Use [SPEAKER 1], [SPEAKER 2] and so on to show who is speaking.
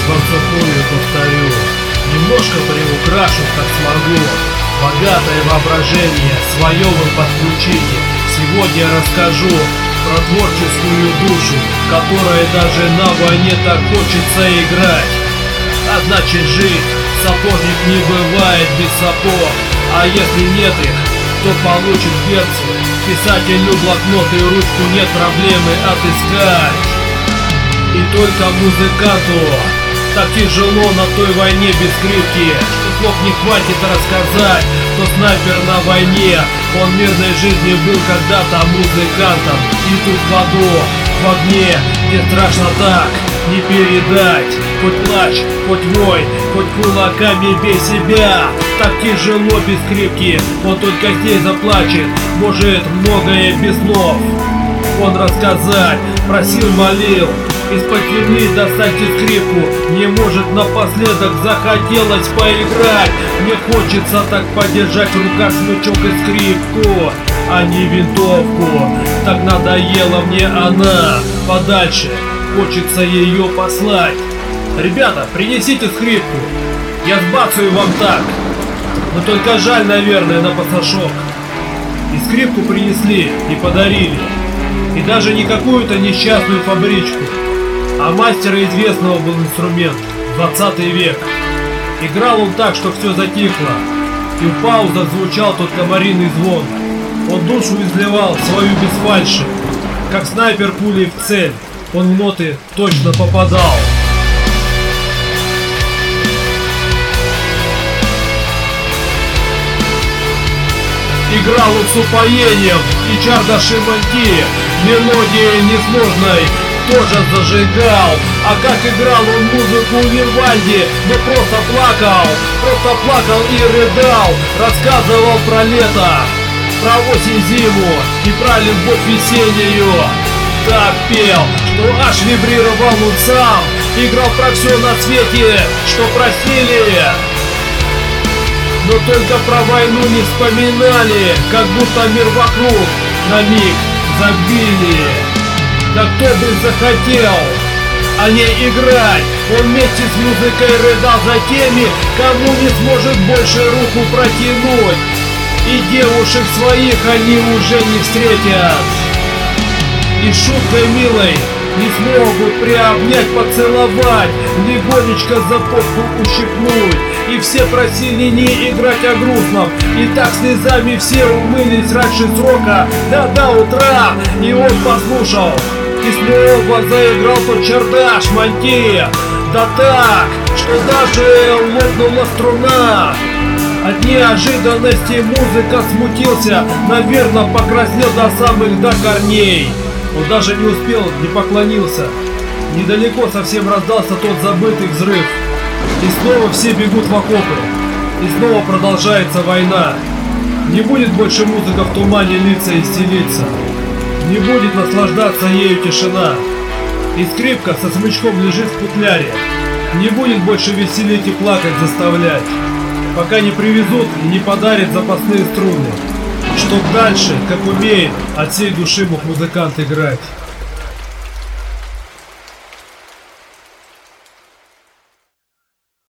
[SPEAKER 1] вам сухую повторю, немножко приукрашу, как смогу. Богатое воображение свое вы подключите. Сегодня расскажу про творческую душу, которой даже на войне так хочется играть. А значит, жить сапожник не бывает без сапог, а если нет их, то получит берцы. Писателю блокнот и ручку нет проблемы отыскать. И только музыканту так тяжело на той войне без скрипки, что слов не хватит рассказать, что снайпер на войне, он в мирной жизни был когда-то музыкантом. И тут в аду, в огне, где страшно так не передать. Хоть плачь, хоть вой, хоть кулаками бей себя. Так тяжело без скрипки, он только здесь заплачет, может многое без слов. Он рассказать просил, молил, из-под земли достаньте скрипку. Мне, может, напоследок захотелось поиграть. Мне хочется так подержать в руках смычок и скрипку, а не винтовку. Так надоела мне она, подальше хочется ее послать. Ребята, принесите скрипку, я сбацаю вам так. Но только жаль, наверное, на пасашок. И скрипку принесли и подарили. И даже не какую-то несчастную фабричку, а мастера известного был инструмент, 20 век. Играл он так, что все затихло, и в паузах звучал тот комариный звон. Он душу изливал свою без фальши, как снайпер пулей в цель, он в ноты точно попадал. Играл он с упоением, и Чардаши Манки мелодией несложной тоже зажигал. А как играл он музыку Вивальди, но просто плакал и рыдал. Рассказывал про лето, про осень, зиму и про любовь весеннюю. Так пел, что аж вибрировал он сам. Играл про все на свете, что просили, но только про войну не вспоминали, как будто мир вокруг на миг забили. Да кто бы захотел о ней играть? Он вместе с музыкой рыдал за теми, кому не сможет больше руку протянуть. И девушек своих они уже не встретят. И шуткой милой не смогут приобнять, поцеловать, легонечко за попку ущипнуть. И все просили не играть о грустном, и так слезами все умылись раньше срока, да до утра. И он послушал, и снова заиграл тот Чардаш Манки. Да так, что даже лопнула струна. От неожиданности музыка смутился, наверное, покраснел до самых до корней. Он даже не успел, не поклонился. Недалеко совсем раздался тот забытый взрыв. И снова все бегут в окопы. И снова продолжается война. Не будет больше музыка в тумане литься и стелиться. Не будет наслаждаться ею тишина. И скрипка со смычком лежит в футляре. Не будет больше веселить и плакать заставлять, пока не привезут и не подарят запасные струны, чтоб дальше, как умеет, от всей души мог музыкант играть.